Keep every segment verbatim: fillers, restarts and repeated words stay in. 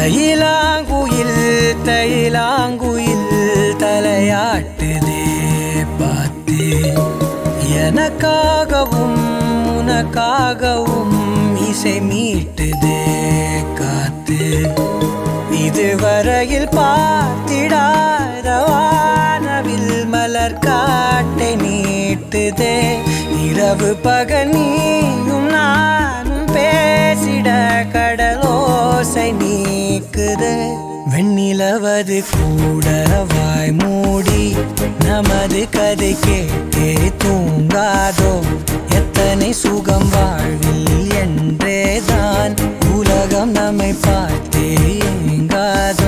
தையிலாங்குயில் தையிலாங்குயில் தலையாட்டுதே பார்த்து எனக்காகவும் உனக்காகவும் இசை மீட்டுதே காத்து இதுவரையில் பார்த்திடாத வானவில் மலர் காட்டை நீட்டுதே இரவு பகல் நீயும் நானும் பேசிட கடலோசை நீக்குதே வெண்ணிலவது கூட வாய் மூடி நமது கதை கேட்டே தூங்காதோ எத்தனை சுகம் வாழ்வில் என்றேதான் உலகம் நம்மை பார்த்தே ஏங்காதோ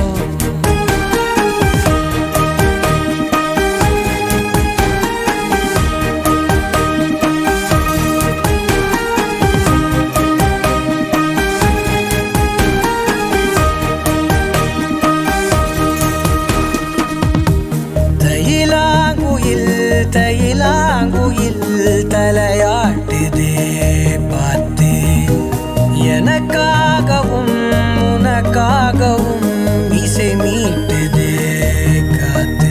தையிலாங்குயில் தலையாட்டுதே பார்த்து எனக்காகவும் உனக்காகவும் இசை மீட்டுதே காத்து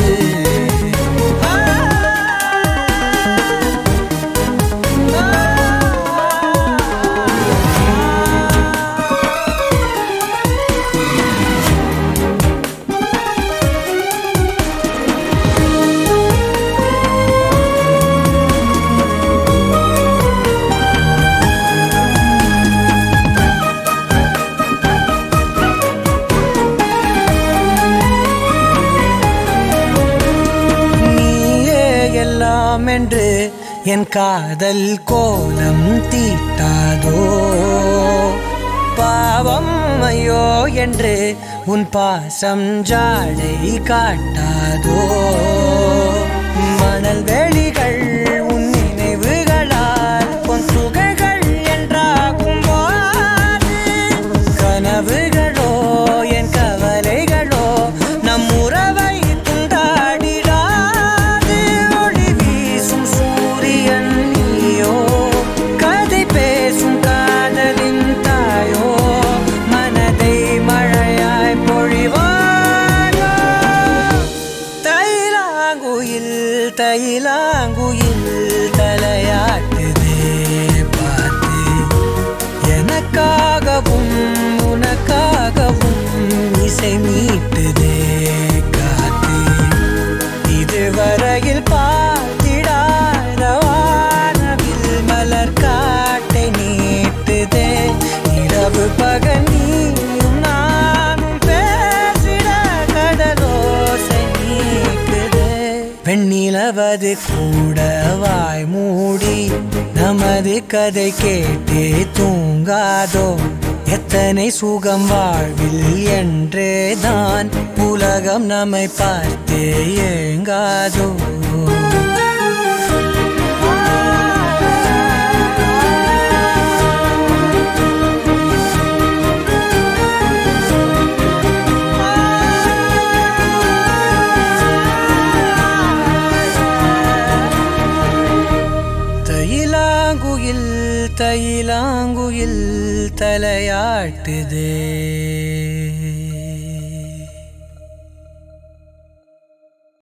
என்று என் காதல் கோலம் தீட்டாதோ பாவம் ஐயோ என்று உன் பாசம் ஜாடை காட்டாதோ மணல் வெளிகள் உன் நினைவுகளால் உன் சுகைகள் என்றாகும் போது கனவுகளோ என் கவலைகளோ நம் உறவை தையிலாங்குயில் தலையாட்டுதே பார்த்து எனக்காகவும் உனக்காகவும் இசை மீட்டுதே காத்து இதுவரையில் பார்த்திடாத வானவில் மலர் காட்டை நீட்டுதே இரவு பகல் நீயும் நானும் பேசிட கடலோசை நீக்குதே வெண்ணிலவது கூட வாய் மூடி நமது கதை கேட்டே தூங்காதோ எத்தனை சுகம் வாழ்வில் என்றேதான் உலகம் நம்மை பார்த்தே ஏங்காதோ தையிலாங்குயில் தையிலாங்குயில் தலையாட்டுதே.